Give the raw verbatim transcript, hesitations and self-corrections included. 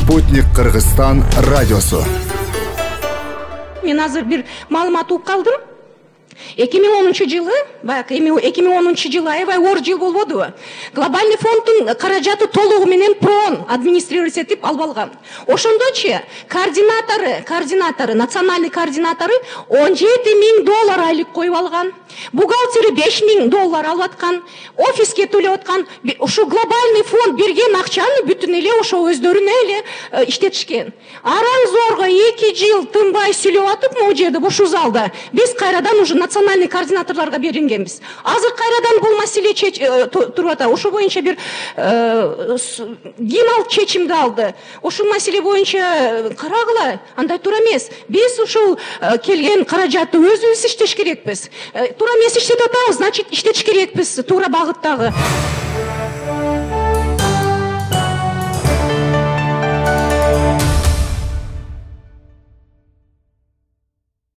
Спутник Кыргызстан радиосу. Мен азыр бир маалымат угуп калдым. эки миң онунчу жылы, баягы эки миң онунчу жылы аябай оор жыл болбодубу? Глобальный фонддун каражаты толугу менен ПРООН администрировать этип алып алган. Ошондочу координатору, координатору, национальный координатору он жети миң доллар айлык коюп алган. Бухгалтери беш миң доллар алып аткан. Офиске төлөп аткан. Ушу глобальный фонд берген акчаны бүтүн эле ошо өздөрүнө эле иштетишкен. Араң зорго эки жыл тынбай сүйлөп атып могу жерде ушул залда биз кайрадан уже национальный координаторлорго берингенбиз. Азыр кайрадан бул маселе туруп атат. Ошо боюнча бир генерал чечимди алды. Ушул маселе боюнча карагыла, андай туура эмес. Биз ушул келген каражатты өзүбүз иштеш керекпиз. Туура эмес иштетип атабыз, значит иштетиш керекпиз туура багыттагы.